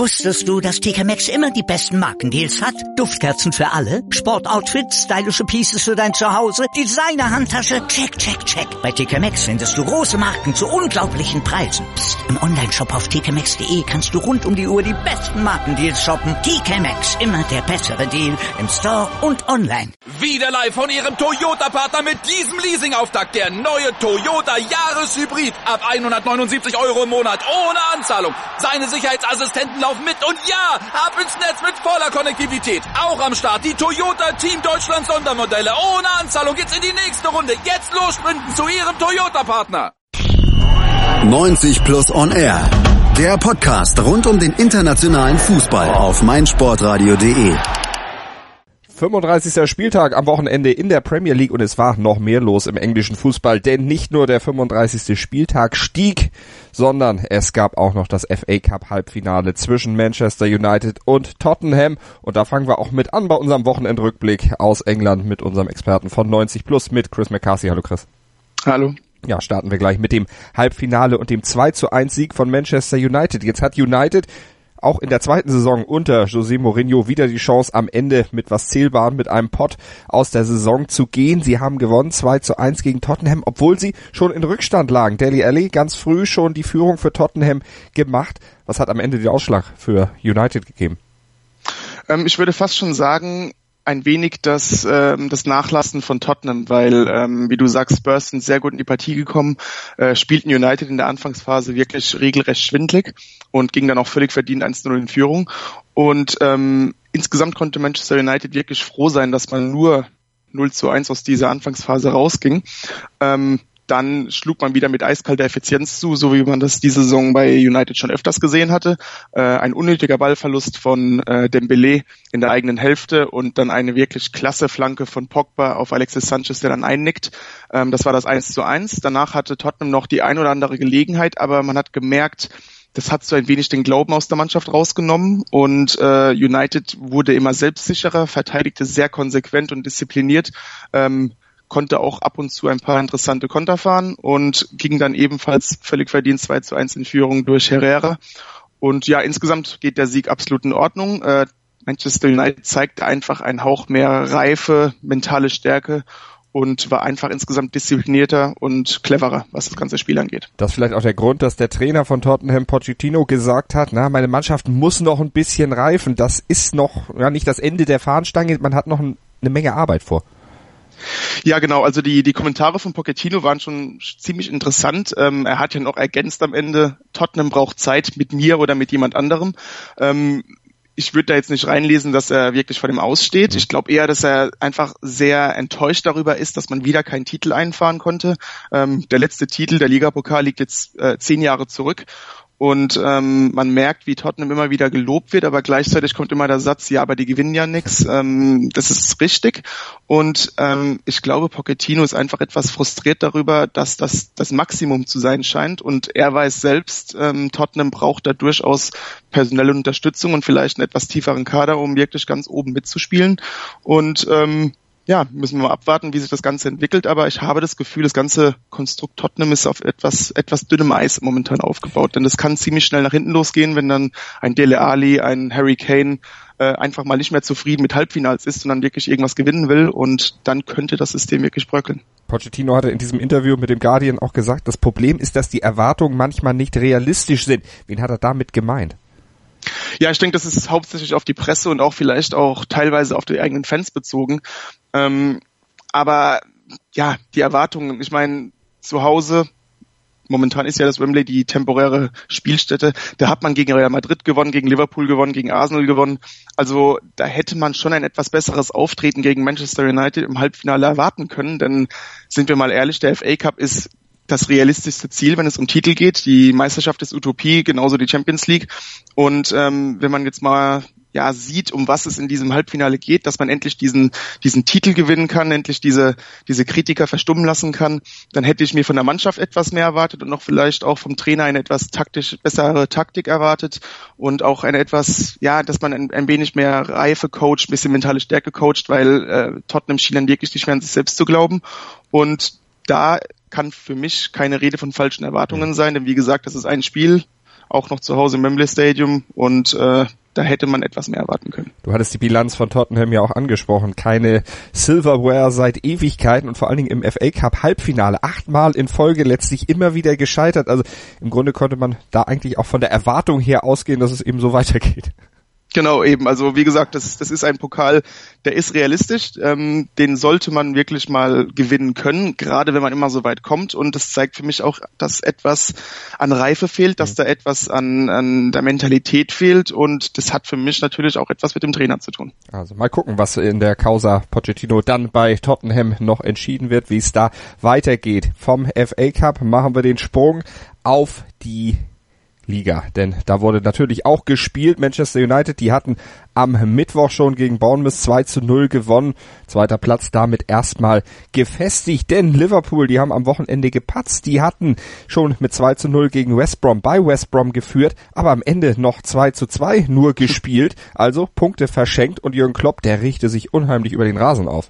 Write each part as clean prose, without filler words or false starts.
Wusstest du, dass TK Maxx immer die besten Markendeals hat? Duftkerzen für alle, Sportoutfits, stylische Pieces für dein Zuhause, Designer-Handtasche, check, check, check. Bei TK Maxx findest du große Marken zu unglaublichen Preisen. Psst. Im Onlineshop auf tkmaxx.de kannst du rund um die Uhr die besten Markendeals shoppen. TK Maxx, immer der bessere Deal im Store und online. Wieder live von Ihrem Toyota-Partner mit diesem Leasing-Auftakt. Der neue Toyota Jahreshybrid. Ab 179 € im Monat. Ohne Anzahlung. Seine Sicherheitsassistenten laufen mit. Und ja, ab ins Netz mit voller Konnektivität. Auch am Start die Toyota Team Deutschland Sondermodelle. Ohne Anzahlung geht's in die nächste Runde. Jetzt los sprinten zu Ihrem Toyota-Partner. 90 Plus on Air. Der Podcast rund um den internationalen Fußball auf meinsportradio.de. 35. Spieltag am Wochenende in der Premier League und es war noch mehr los im englischen Fußball, denn nicht nur der 35. Spieltag stieg, sondern es gab auch noch das FA Cup Halbfinale zwischen Manchester United und Tottenham und da fangen wir auch mit an bei unserem Wochenendrückblick aus England mit unserem Experten von 90 Plus mit Chris McCarthy. Hallo Chris. Hallo. Ja, starten wir gleich mit dem Halbfinale und dem 2:1 Sieg von Manchester United. Jetzt hat United auch in der zweiten Saison unter José Mourinho wieder die Chance, am Ende mit was Zählbarem, mit einem Pott aus der Saison zu gehen. Sie haben gewonnen, 2:1 gegen Tottenham, obwohl sie schon in Rückstand lagen. Dele Alli ganz früh schon die Führung für Tottenham gemacht. Was hat am Ende den Ausschlag für United gegeben? Ich würde fast schon sagen, ein wenig das Nachlassen von Tottenham, weil, wie du sagst, Spurs sind sehr gut in die Partie gekommen, spielten United in der Anfangsphase wirklich regelrecht schwindlig und ging dann auch völlig verdient 1:0 in Führung. Und insgesamt konnte Manchester United wirklich froh sein, dass man nur 0:1 aus dieser Anfangsphase rausging. Dann schlug man wieder mit eiskalter Effizienz zu, so wie man das diese Saison bei United schon öfters gesehen hatte. Ein unnötiger Ballverlust von Dembélé in der eigenen Hälfte und dann eine wirklich klasse Flanke von Pogba auf Alexis Sanchez, der dann einnickt. Das war das 1:1. Danach hatte Tottenham noch die ein oder andere Gelegenheit, aber man hat gemerkt, das hat so ein wenig den Glauben aus der Mannschaft rausgenommen und United wurde immer selbstsicherer, verteidigte sehr konsequent und diszipliniert, konnte auch ab und zu ein paar interessante Konter fahren und ging dann ebenfalls völlig verdient 2:1 in Führung durch Herrera. Und ja, insgesamt geht der Sieg absolut in Ordnung. Manchester United zeigte einfach einen Hauch mehr Reife, mentale Stärke und war einfach insgesamt disziplinierter und cleverer, was das ganze Spiel angeht. Das ist vielleicht auch der Grund, dass der Trainer von Tottenham, Pochettino, gesagt hat, meine Mannschaft muss noch ein bisschen reifen. Das ist noch nicht das Ende der Fahnenstange, man hat noch eine Menge Arbeit vor. Ja, genau. Also die Kommentare von Pochettino waren schon ziemlich interessant. Er hat ja noch ergänzt am Ende, Tottenham braucht Zeit mit mir oder mit jemand anderem. Ich würde da jetzt nicht reinlesen, dass er wirklich vor dem aussteht. Ich glaube eher, dass er einfach sehr enttäuscht darüber ist, dass man wieder keinen Titel einfahren konnte. Der letzte Titel, der Ligapokal, liegt jetzt 10 Jahre zurück. Und man merkt, wie Tottenham immer wieder gelobt wird, aber gleichzeitig kommt immer der Satz, ja, aber die gewinnen ja nichts. Das ist richtig. Und ich glaube, Pochettino ist einfach etwas frustriert darüber, dass das Maximum zu sein scheint. Und er weiß selbst, Tottenham braucht da durchaus personelle Unterstützung und vielleicht einen etwas tieferen Kader, um wirklich ganz oben mitzuspielen. Und ja, müssen wir mal abwarten, wie sich das Ganze entwickelt, aber ich habe das Gefühl, das ganze Konstrukt Tottenham ist auf etwas dünnem Eis momentan aufgebaut, denn das kann ziemlich schnell nach hinten losgehen, wenn dann ein Dele Alli, ein Harry Kane einfach mal nicht mehr zufrieden mit Halbfinals ist und dann wirklich irgendwas gewinnen will und dann könnte das System wirklich bröckeln. Pochettino hatte in diesem Interview mit dem Guardian auch gesagt, das Problem ist, dass die Erwartungen manchmal nicht realistisch sind. Wen hat er damit gemeint? Ja, ich denke, das ist hauptsächlich auf die Presse und auch vielleicht auch teilweise auf die eigenen Fans bezogen. Aber ja, die Erwartungen, ich meine, zu Hause, momentan ist ja das Wembley die temporäre Spielstätte, da hat man gegen Real Madrid gewonnen, gegen Liverpool gewonnen, gegen Arsenal gewonnen. Also da hätte man schon ein etwas besseres Auftreten gegen Manchester United im Halbfinale erwarten können, denn sind wir mal ehrlich, der FA Cup ist das realistischste Ziel, wenn es um Titel geht. Die Meisterschaft ist Utopie, genauso die Champions League. Und wenn man jetzt mal sieht, um was es in diesem Halbfinale geht, dass man endlich diesen Titel gewinnen kann, endlich diese Kritiker verstummen lassen kann, dann hätte ich mir von der Mannschaft etwas mehr erwartet und noch vielleicht auch vom Trainer eine etwas taktisch bessere Taktik erwartet und auch eine etwas, dass man ein wenig mehr Reife coacht, ein bisschen mentale Stärke coacht, weil Tottenham schien dann wirklich nicht mehr an sich selbst zu glauben. Und da kann für mich keine Rede von falschen Erwartungen sein, denn wie gesagt, das ist ein Spiel, auch noch zu Hause im Wembley Stadium und da hätte man etwas mehr erwarten können. Du hattest die Bilanz von Tottenham ja auch angesprochen. Keine Silverware seit Ewigkeiten und vor allen Dingen im FA Cup Halbfinale. 8-mal in Folge letztlich immer wieder gescheitert. Also im Grunde konnte man da eigentlich auch von der Erwartung her ausgehen, dass es eben so weitergeht. Genau, eben. Also wie gesagt, das ist ein Pokal, der ist realistisch. Den sollte man wirklich mal gewinnen können, gerade wenn man immer so weit kommt. Und das zeigt für mich auch, dass etwas an Reife fehlt, dass da etwas an der Mentalität fehlt. Und das hat für mich natürlich auch etwas mit dem Trainer zu tun. Also mal gucken, was in der Causa Pochettino dann bei Tottenham noch entschieden wird, wie es da weitergeht. Vom FA Cup machen wir den Sprung auf die Liga, denn da wurde natürlich auch gespielt. Manchester United, die hatten am Mittwoch schon gegen Bournemouth 2-0 gewonnen. Zweiter Platz damit erstmal gefestigt, denn Liverpool, die haben am Wochenende gepatzt. Die hatten schon mit 2-0 gegen West Brom bei West Brom geführt, aber am Ende noch 2-2 nur gespielt. Also Punkte verschenkt und Jürgen Klopp, der richte sich unheimlich über den Rasen auf.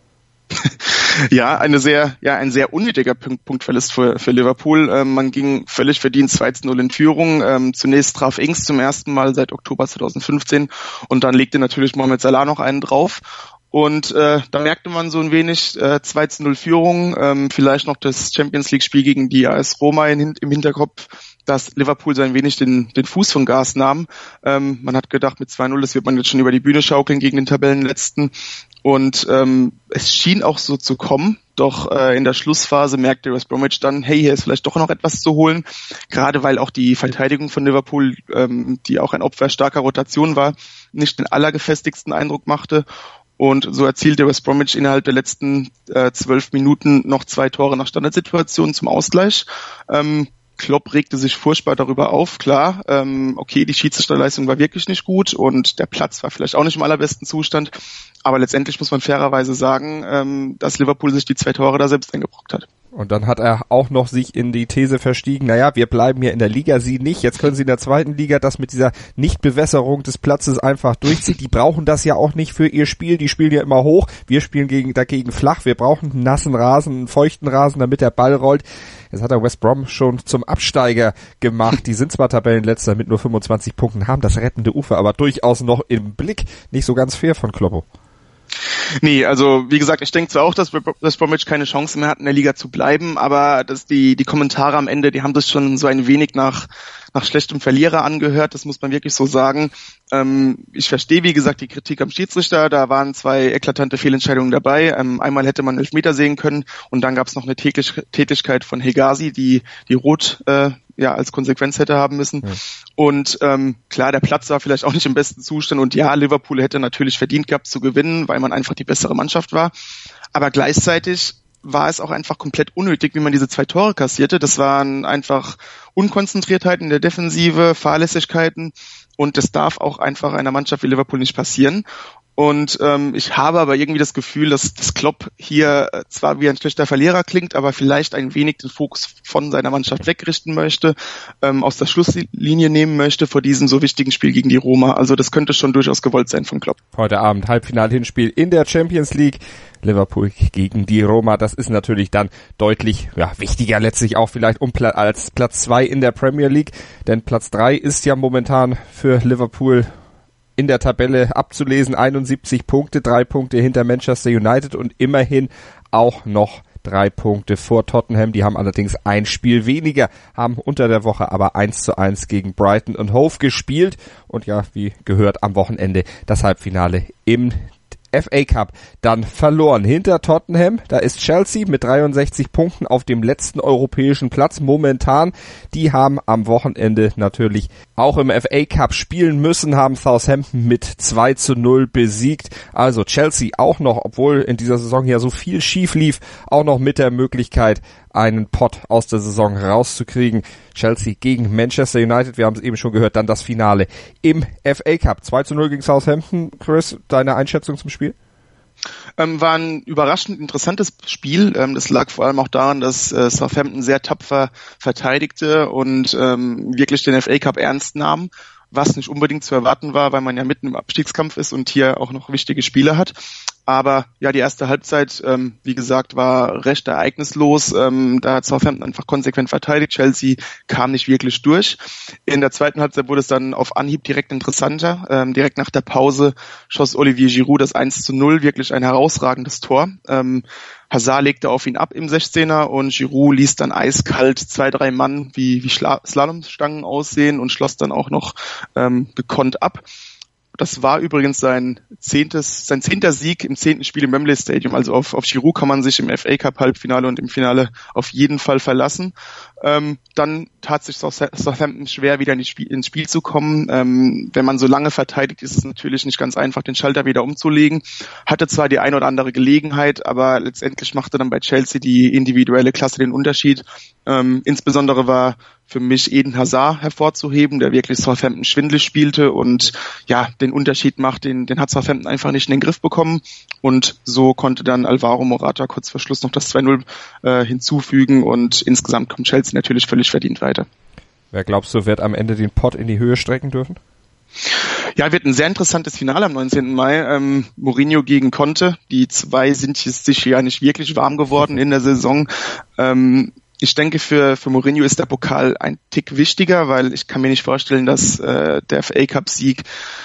Ja, ein sehr unnötiger Punktverlust für Liverpool. Man ging völlig verdient 2-0 in Führung. Zunächst traf Ings zum ersten Mal seit Oktober 2015 und dann legte natürlich Mohamed Salah noch einen drauf. Und da merkte man so ein wenig 2-0 Führung, vielleicht noch das Champions-League-Spiel gegen die AS Roma im Hinterkopf, dass Liverpool so ein wenig den Fuß vom Gas nahm. Man hat gedacht, mit 2-0, das wird man jetzt schon über die Bühne schaukeln gegen den Tabellenletzten. Und es schien auch so zu kommen, doch in der Schlussphase merkte West Bromwich dann, hey, hier ist vielleicht doch noch etwas zu holen, gerade weil auch die Verteidigung von Liverpool, die auch ein Opfer starker Rotation war, nicht den allergefestigsten Eindruck machte. Und so erzielte West Bromwich innerhalb der letzten 12 Minuten noch 2 Tore nach Standardsituationen zum Ausgleich. Klopp regte sich furchtbar darüber auf, klar, okay, die Schiedsrichterleistung war wirklich nicht gut und der Platz war vielleicht auch nicht im allerbesten Zustand, aber letztendlich muss man fairerweise sagen, dass Liverpool sich die 2 Tore da selbst eingebrockt hat. Und dann hat er auch noch sich in die These verstiegen, naja, wir bleiben hier in der Liga, Sie nicht, jetzt können Sie in der zweiten Liga das mit dieser Nichtbewässerung des Platzes einfach durchziehen. Die brauchen das ja auch nicht für ihr Spiel, die spielen ja immer hoch, wir spielen dagegen flach, wir brauchen einen nassen Rasen, einen feuchten Rasen, damit der Ball rollt. Jetzt hat er West Brom schon zum Absteiger gemacht, die sind zwar Tabellenletzter mit nur 25 Punkten, haben das rettende Ufer aber durchaus noch im Blick, nicht so ganz fair von Kloppo. Nee, also wie gesagt, ich denke zwar auch, dass West Bromwich keine Chance mehr hat, in der Liga zu bleiben, aber dass die Kommentare am Ende, die haben das schon so ein wenig nach schlechtem Verlierer angehört, das muss man wirklich so sagen. Ich verstehe, wie gesagt, die Kritik am Schiedsrichter, da waren 2 eklatante Fehlentscheidungen dabei. Einmal hätte man 11 sehen können und dann gab es noch eine Tätigkeit von Hegazi, die Rot als Konsequenz hätte haben müssen. Ja. Und klar, der Platz war vielleicht auch nicht im besten Zustand und ja, Liverpool hätte natürlich verdient gehabt zu gewinnen, weil man einfach die bessere Mannschaft war. Aber gleichzeitig war es auch einfach komplett unnötig, wie man diese 2 Tore kassierte. Das waren einfach Unkonzentriertheiten in der Defensive, Fahrlässigkeiten und das darf auch einfach einer Mannschaft wie Liverpool nicht passieren. Und ich habe aber irgendwie das Gefühl, dass Klopp hier zwar wie ein schlechter Verlierer klingt, aber vielleicht ein wenig den Fokus von seiner Mannschaft wegrichten möchte, aus der Schlusslinie nehmen möchte vor diesem so wichtigen Spiel gegen die Roma. Also das könnte schon durchaus gewollt sein von Klopp. Heute Abend Halbfinal-Hinspiel in der Champions League. Liverpool gegen die Roma. Das ist natürlich dann deutlich wichtiger letztlich auch vielleicht als Platz 2 in der Premier League. Denn Platz 3 ist ja momentan für Liverpool in der Tabelle abzulesen, 71 Punkte, 3 Punkte hinter Manchester United und immerhin auch noch 3 Punkte vor Tottenham. Die haben allerdings ein Spiel weniger, haben unter der Woche aber 1-1 gegen Brighton und Hove gespielt und ja, wie gehört, am Wochenende das Halbfinale im FA Cup dann verloren. Hinter Tottenham, da ist Chelsea mit 63 Punkten auf dem letzten europäischen Platz momentan. Die haben am Wochenende natürlich auch im FA Cup spielen müssen, haben Southampton mit 2-0 besiegt. Also Chelsea auch noch, obwohl in dieser Saison ja so viel schief lief, auch noch mit der Möglichkeit, einen Pot aus der Saison rauszukriegen. Chelsea gegen Manchester United, wir haben es eben schon gehört, dann das Finale im FA Cup. 2-0 gegen Southampton. Chris, deine Einschätzung zum Spiel? War ein überraschend interessantes Spiel. Das lag vor allem auch daran, dass Southampton sehr tapfer verteidigte und wirklich den FA Cup ernst nahm, was nicht unbedingt zu erwarten war, weil man ja mitten im Abstiegskampf ist und hier auch noch wichtige Spiele hat. Aber ja, die erste Halbzeit, wie gesagt, war recht ereignislos. Da hat Southampton einfach konsequent verteidigt. Chelsea kam nicht wirklich durch. In der zweiten Halbzeit wurde es dann auf Anhieb direkt interessanter. Direkt nach der Pause schoss Olivier Giroud das 1:0, wirklich ein herausragendes Tor. Hazard legte auf ihn ab im 16er und Giroud ließ dann eiskalt 2-3 Mann wie Slalomstangen aussehen und schloss dann auch noch gekonnt ab. Das war übrigens sein 10. Sieg im 10. Spiel im Wembley Stadium. Also auf Giroud kann man sich im FA Cup Halbfinale und im Finale auf jeden Fall verlassen. Dann tat sich Southampton schwer, wieder ins Spiel zu kommen. Wenn man so lange verteidigt, ist es natürlich nicht ganz einfach, den Schalter wieder umzulegen. Hatte zwar die eine oder andere Gelegenheit, aber letztendlich machte dann bei Chelsea die individuelle Klasse den Unterschied. Insbesondere war für mich Eden Hazard hervorzuheben, der wirklich Southampton schwindelig spielte und ja, den Unterschied macht, den hat Southampton einfach nicht in den Griff bekommen und so konnte dann Alvaro Morata kurz vor Schluss noch das 2-0 hinzufügen und insgesamt kommt Chelsea natürlich völlig verdient weiter. Wer glaubst du, wird am Ende den Pott in die Höhe strecken dürfen? Ja, wird ein sehr interessantes Finale am 19. Mai. Mourinho gegen Conte. Die zwei sind sich ja nicht wirklich warm geworden in der Saison. Ich denke, für Mourinho ist der Pokal ein Tick wichtiger, weil ich kann mir nicht vorstellen, dass der FA Cup Sieg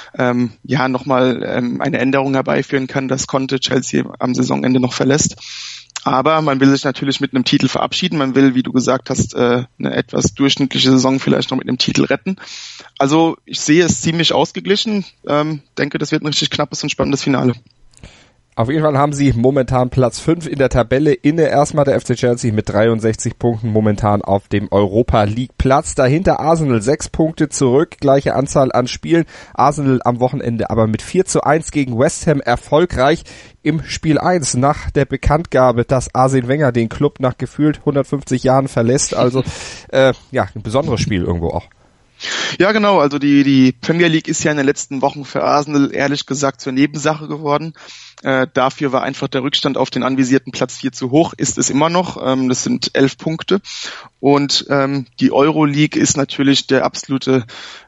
nochmal eine Änderung herbeiführen kann, dass Conte Chelsea am Saisonende noch verlässt. Aber man will sich natürlich mit einem Titel verabschieden. Man will, wie du gesagt hast, eine etwas durchschnittliche Saison vielleicht noch mit einem Titel retten. Also ich sehe es ziemlich ausgeglichen. Denke, das wird ein richtig knappes und spannendes Finale. Auf jeden Fall haben sie momentan Platz 5 in der Tabelle, inne erstmal der FC Chelsea mit 63 Punkten momentan auf dem Europa League Platz. Dahinter Arsenal 6 Punkte zurück, gleiche Anzahl an Spielen. Arsenal am Wochenende aber mit 4:1 gegen West Ham erfolgreich im Spiel 1 nach der Bekanntgabe, dass Arsene Wenger den Club nach gefühlt 150 Jahren verlässt. Also ein besonderes Spiel irgendwo auch. Ja, genau. Also die Premier League ist ja in den letzten Wochen für Arsenal ehrlich gesagt zur Nebensache geworden. Dafür war einfach der Rückstand auf den anvisierten Platz 4 zu hoch, ist es immer noch. Das sind 11 Punkte. Und die Euroleague ist natürlich die absolute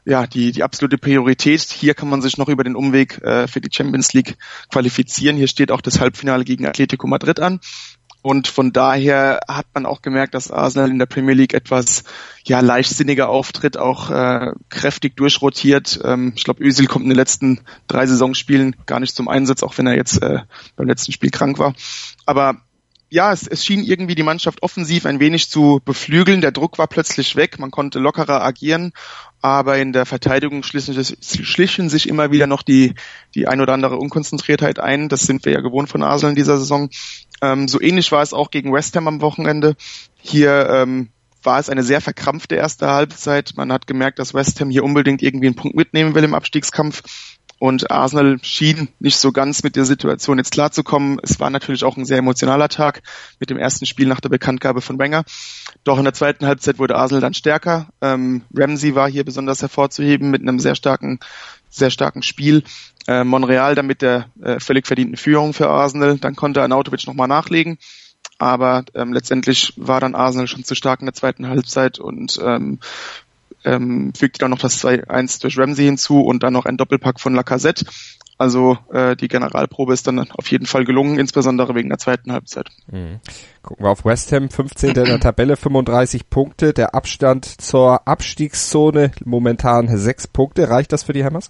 Priorität. Hier kann man sich noch über den Umweg für die Champions League qualifizieren. Hier steht auch das Halbfinale gegen Atletico Madrid an. Und von daher hat man auch gemerkt, dass Arsenal in der Premier League etwas leichtsinniger auftritt, auch kräftig durchrotiert. Ich glaube, Özil kommt in den letzten 3 Saisonspielen gar nicht zum Einsatz, auch wenn er jetzt beim letzten Spiel krank war. Aber ja, es schien irgendwie die Mannschaft offensiv ein wenig zu beflügeln. Der Druck war plötzlich weg, man konnte lockerer agieren, aber in der Verteidigung schlichen sich immer wieder noch die ein oder andere Unkonzentriertheit ein. Das sind wir ja gewohnt von Arsenal in dieser Saison. So ähnlich war es auch gegen West Ham am Wochenende. Hier war es eine sehr verkrampfte erste Halbzeit. Man hat gemerkt, dass West Ham hier unbedingt irgendwie einen Punkt mitnehmen will im Abstiegskampf. Und Arsenal schien nicht so ganz mit der Situation jetzt klarzukommen. Es war natürlich auch ein sehr emotionaler Tag mit dem ersten Spiel nach der Bekanntgabe von Wenger. Doch in der zweiten Halbzeit wurde Arsenal dann stärker. Ramsey war hier besonders hervorzuheben mit einem sehr starken Spiel. Monreal dann mit der völlig verdienten Führung für Arsenal. Dann konnte Arnautovic nochmal nachlegen. Aber letztendlich war dann Arsenal schon zu stark in der zweiten Halbzeit und fügte dann noch das 2-1 durch Ramsey hinzu und dann noch ein Doppelpack von Lacazette. Also die Generalprobe ist dann auf jeden Fall gelungen, insbesondere wegen der zweiten Halbzeit. Gucken wir auf West Ham, 15. in der Tabelle, 35 Punkte. Der Abstand zur Abstiegszone momentan 6 Punkte. Reicht das für die Hammers?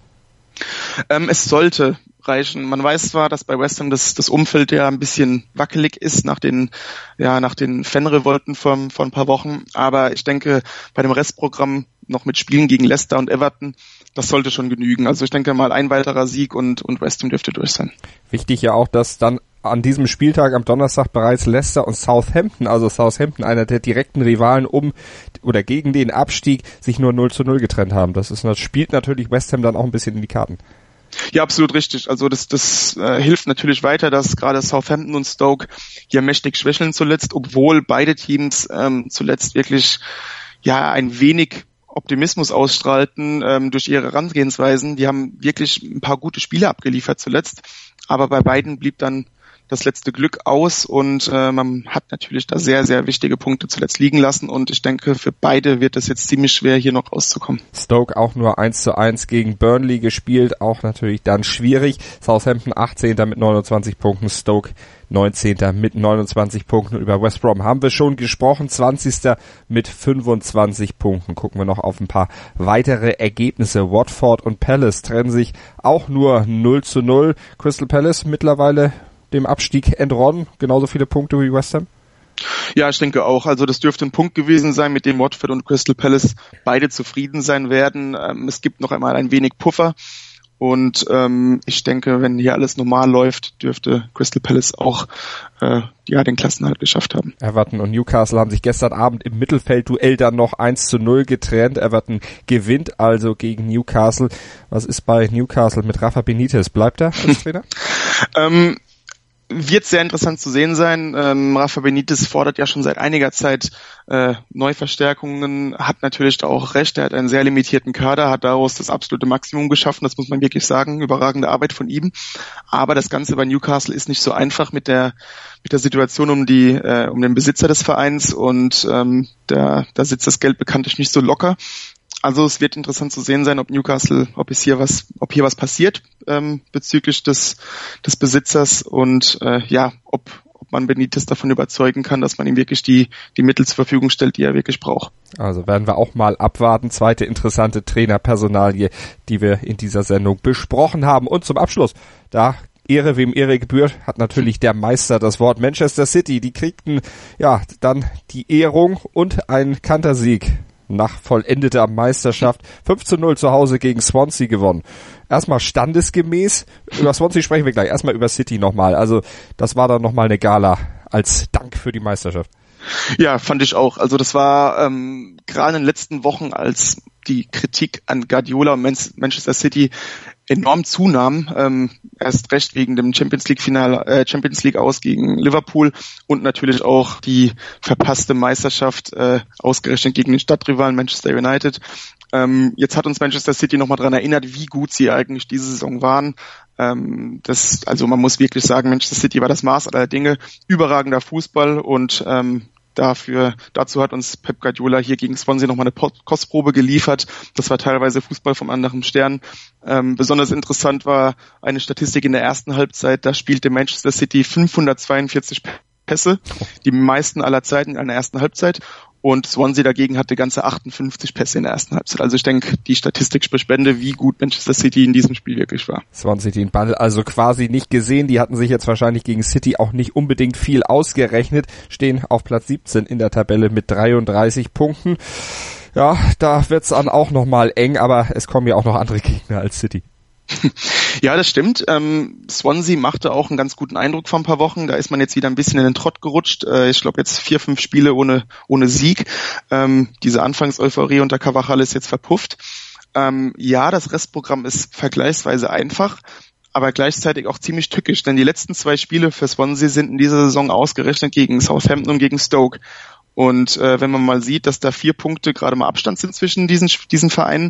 Es sollte reichen. Man weiß zwar, dass bei West Ham das Umfeld ja ein bisschen wackelig ist nach den Fanrevolten vor ein paar Wochen, aber ich denke, bei dem Restprogramm noch mit Spielen gegen Leicester und Everton, das sollte schon genügen. Also ich denke mal, ein weiterer Sieg und West Ham dürfte durch sein. Wichtig ja auch, dass dann an diesem Spieltag am Donnerstag bereits Leicester und Southampton, einer der direkten Rivalen gegen den Abstieg, sich nur 0:0 getrennt haben. Das spielt natürlich West Ham dann auch ein bisschen in die Karten. Ja, absolut richtig. Also das hilft natürlich weiter, dass gerade Southampton und Stoke hier mächtig schwächeln zuletzt, obwohl beide Teams zuletzt wirklich ein wenig Optimismus ausstrahlten durch ihre Herangehensweisen. Die haben wirklich ein paar gute Spiele abgeliefert zuletzt, aber bei beiden blieb dann das letzte Glück aus und man hat natürlich da sehr, sehr wichtige Punkte zuletzt liegen lassen und ich denke, für beide wird es jetzt ziemlich schwer, hier noch rauszukommen. Stoke auch nur 1:1 gegen Burnley gespielt, auch natürlich dann schwierig. Southampton 18. mit 29 Punkten, Stoke 19. mit 29 Punkten. Über West Brom haben wir schon gesprochen, 20. mit 25 Punkten. Gucken wir noch auf ein paar weitere Ergebnisse. Watford und Palace trennen sich auch nur 0:0. Crystal Palace mittlerweile dem Abstieg entronnen, genauso viele Punkte wie West Ham? Ja, ich denke auch. Also das dürfte ein Punkt gewesen sein, mit dem Watford und Crystal Palace beide zufrieden sein werden. Es gibt noch einmal ein wenig Puffer. Und ich denke, wenn hier alles normal läuft, dürfte Crystal Palace auch den Klassenerhalt geschafft haben. Everton und Newcastle haben sich gestern Abend im Mittelfeldduell dann noch 1:0 getrennt. Everton gewinnt also gegen Newcastle. Was ist bei Newcastle mit Rafa Benitez? Bleibt er als Trainer? Wird sehr interessant zu sehen sein. Rafa Benitez fordert ja schon seit einiger Zeit Neuverstärkungen, hat natürlich da auch recht. Er hat einen sehr limitierten Kader, hat daraus das absolute Maximum geschaffen. Das muss man wirklich sagen. Überragende Arbeit von ihm. Aber das Ganze bei Newcastle ist nicht so einfach mit der Situation um den Besitzer des Vereins und da sitzt das Geld bekanntlich nicht so locker. Also es wird interessant zu sehen sein, ob hier was passiert bezüglich des Besitzers und ob man Benitez davon überzeugen kann, dass man ihm wirklich die Mittel zur Verfügung stellt, die er wirklich braucht. Also werden wir auch mal abwarten. Zweite interessante Trainerpersonalie, die wir in dieser Sendung besprochen haben. Und zum Abschluss, da Ehre wem Ehre gebührt, hat natürlich der Meister das Wort. Manchester City, die kriegten dann die Ehrung und einen Kantersieg nach vollendeter Meisterschaft. 5:0 zu Hause gegen Swansea gewonnen. Erstmal standesgemäß, über Swansea sprechen wir gleich, erstmal über City nochmal. Also das war dann nochmal eine Gala als Dank für die Meisterschaft. Ja, fand ich auch. Also das war gerade in den letzten Wochen, als die Kritik an Guardiola und Manchester City enorm zunahm, erst recht wegen dem Champions League aus gegen Liverpool und natürlich auch die verpasste Meisterschaft ausgerechnet gegen den Stadtrivalen Manchester United. Jetzt hat uns Manchester City nochmal daran erinnert, wie gut sie eigentlich diese Saison waren. Also man muss wirklich sagen, Manchester City war das Maß aller Dinge, überragender Fußball und dazu hat uns Pep Guardiola hier gegen Swansea nochmal eine Kostprobe geliefert. Das war teilweise Fußball vom anderen Stern. Besonders interessant war eine Statistik in der ersten Halbzeit. Da spielte Manchester City 542 Pässe, die meisten aller Zeiten in einer ersten Halbzeit. Und Swansea dagegen hatte ganze 58 Pässe in der ersten Halbzeit. Also ich denke, die Statistik spricht Bände, wie gut Manchester City in diesem Spiel wirklich war. Swansea den Ball also quasi nicht gesehen. Die hatten sich jetzt wahrscheinlich gegen City auch nicht unbedingt viel ausgerechnet. Stehen auf Platz 17 in der Tabelle mit 33 Punkten. Ja, da wird's dann auch nochmal eng, aber es kommen ja auch noch andere Gegner als City. Ja, das stimmt. Swansea machte auch einen ganz guten Eindruck vor ein paar Wochen. Da ist man jetzt wieder ein bisschen in den Trott gerutscht. Ich glaube jetzt 4-5 Spiele ohne Sieg. Diese Anfangseuphorie unter Carvajal ist jetzt verpufft. Das Restprogramm ist vergleichsweise einfach, aber gleichzeitig auch ziemlich tückisch, denn die letzten 2 Spiele für Swansea sind in dieser Saison ausgerechnet gegen Southampton und gegen Stoke. Und wenn man mal sieht, dass da 4 Punkte gerade mal Abstand sind zwischen diesen Vereinen,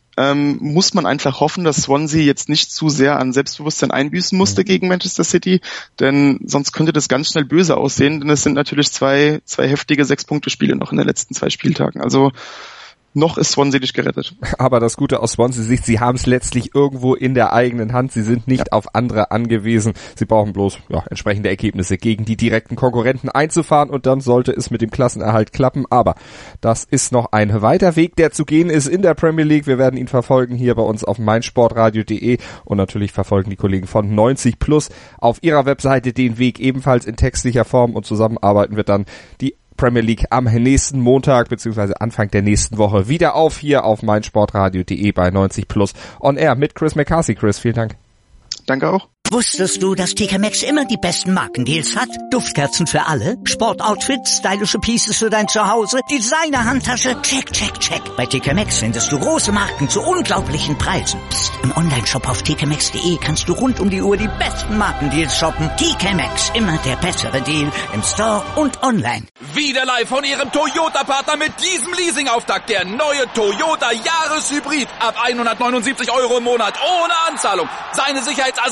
muss man einfach hoffen, dass Swansea jetzt nicht zu sehr an Selbstbewusstsein einbüßen musste gegen Manchester City, denn sonst könnte das ganz schnell böse aussehen, denn es sind natürlich zwei heftige 6-Punkte-Spiele noch in den letzten 2 Spieltagen. Also noch ist Swansea nicht gerettet. Aber das Gute aus Swansea-Sicht, sie haben es letztlich irgendwo in der eigenen Hand. Sie sind nicht auf andere angewiesen. Sie brauchen bloß entsprechende Ergebnisse gegen die direkten Konkurrenten einzufahren und dann sollte es mit dem Klassenerhalt klappen. Aber das ist noch ein weiter Weg, der zu gehen ist in der Premier League. Wir werden ihn verfolgen hier bei uns auf meinsportradio.de und natürlich verfolgen die Kollegen von 90+ auf ihrer Webseite den Weg ebenfalls in textlicher Form und zusammenarbeiten wir dann die Premier League am nächsten Montag bzw. Anfang der nächsten Woche wieder auf hier auf meinsportradio.de bei 90+ on air mit Chris McCarthy. Chris, vielen Dank. Danke auch. Wusstest du, dass TK Maxx immer die besten Markendeals hat? Duftkerzen für alle, Sportoutfits, stylische Pieces für dein Zuhause, Designer-Handtasche, check, check, check. Bei TK Maxx findest du große Marken zu unglaublichen Preisen. Psst. Im Onlineshop auf tkmaxx.de kannst du rund um die Uhr die besten Markendeals shoppen. TK Maxx, immer der bessere Deal im Store und online. Wieder live von Ihrem Toyota-Partner mit diesem Leasing-Auftakt. Der neue Toyota Jahreshybrid. Ab 179 € im Monat ohne Anzahlung. Seine Sicherheitsassistenten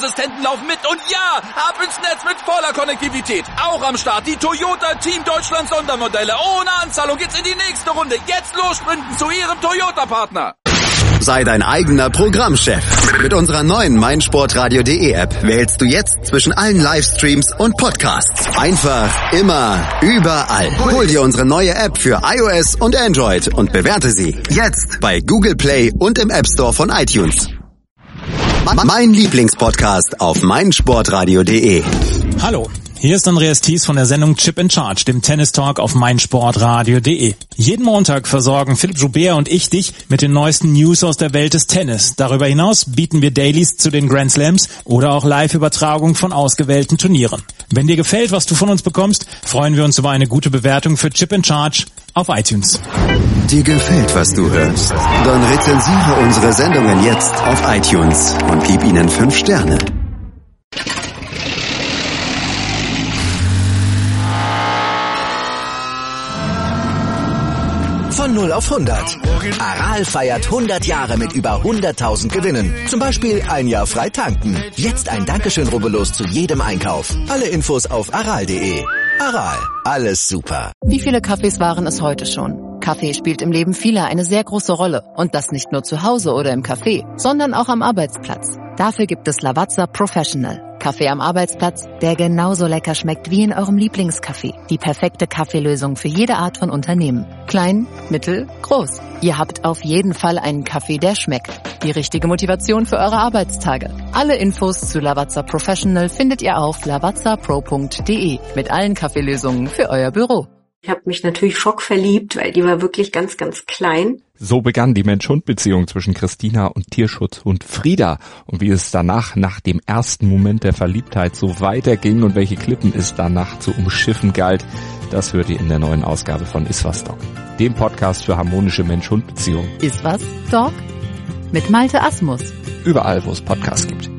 laufen mit und ja, ab ins Netz mit voller Konnektivität. Auch am Start die Toyota Team Deutschland Sondermodelle. Ohne Anzahlung geht's in die nächste Runde. Jetzt los sprinten zu Ihrem Toyota-Partner. Sei dein eigener Programmchef. Mit unserer neuen meinsportradio.de App wählst du jetzt zwischen allen Livestreams und Podcasts. Einfach, immer, überall. Hol dir unsere neue App für iOS und Android und bewerte sie jetzt bei Google Play und im App Store von iTunes. Mein Lieblingspodcast auf meinsportradio.de. Hallo, hier ist Andreas Thies von der Sendung Chip in Charge, dem Tennis-Talk auf meinsportradio.de. Jeden Montag versorgen Philipp Joubert und ich dich mit den neuesten News aus der Welt des Tennis. Darüber hinaus bieten wir Dailies zu den Grand Slams oder auch Live-Übertragung von ausgewählten Turnieren. Wenn dir gefällt, was du von uns bekommst, freuen wir uns über eine gute Bewertung für Chip in Charge auf iTunes. Dir gefällt, was du hörst? Dann rezensiere unsere Sendungen jetzt auf iTunes und gib ihnen 5 Sterne. Von 0 auf 100. Aral feiert 100 Jahre mit über 100.000 Gewinnen. Zum Beispiel ein Jahr frei tanken. Jetzt ein Dankeschön, rubbellos zu jedem Einkauf. Alle Infos auf aral.de. Aral, alles super. Wie viele Kaffees waren es heute schon? Kaffee spielt im Leben vieler eine sehr große Rolle. Und das nicht nur zu Hause oder im Café, sondern auch am Arbeitsplatz. Dafür gibt es Lavazza Professional. Kaffee am Arbeitsplatz, der genauso lecker schmeckt wie in eurem Lieblingscafé. Die perfekte Kaffeelösung für jede Art von Unternehmen. Klein, mittel, groß. Ihr habt auf jeden Fall einen Kaffee, der schmeckt. Die richtige Motivation für eure Arbeitstage. Alle Infos zu Lavazza Professional findet ihr auf lavazzapro.de mit allen Kaffeelösungen für euer Büro. Ich habe mich natürlich schockverliebt, weil die war wirklich ganz, ganz klein. So begann die Mensch-Hund-Beziehung zwischen Christina und Tierschutzhund Frieda. Und wie es danach, nach dem ersten Moment der Verliebtheit, so weiterging und welche Klippen es danach zu umschiffen galt, das hört ihr in der neuen Ausgabe von Iswas Dog, dem Podcast für harmonische Mensch-Hund-Beziehungen. Iswas Dog? Mit Malte Asmus. Überall, wo es Podcasts gibt.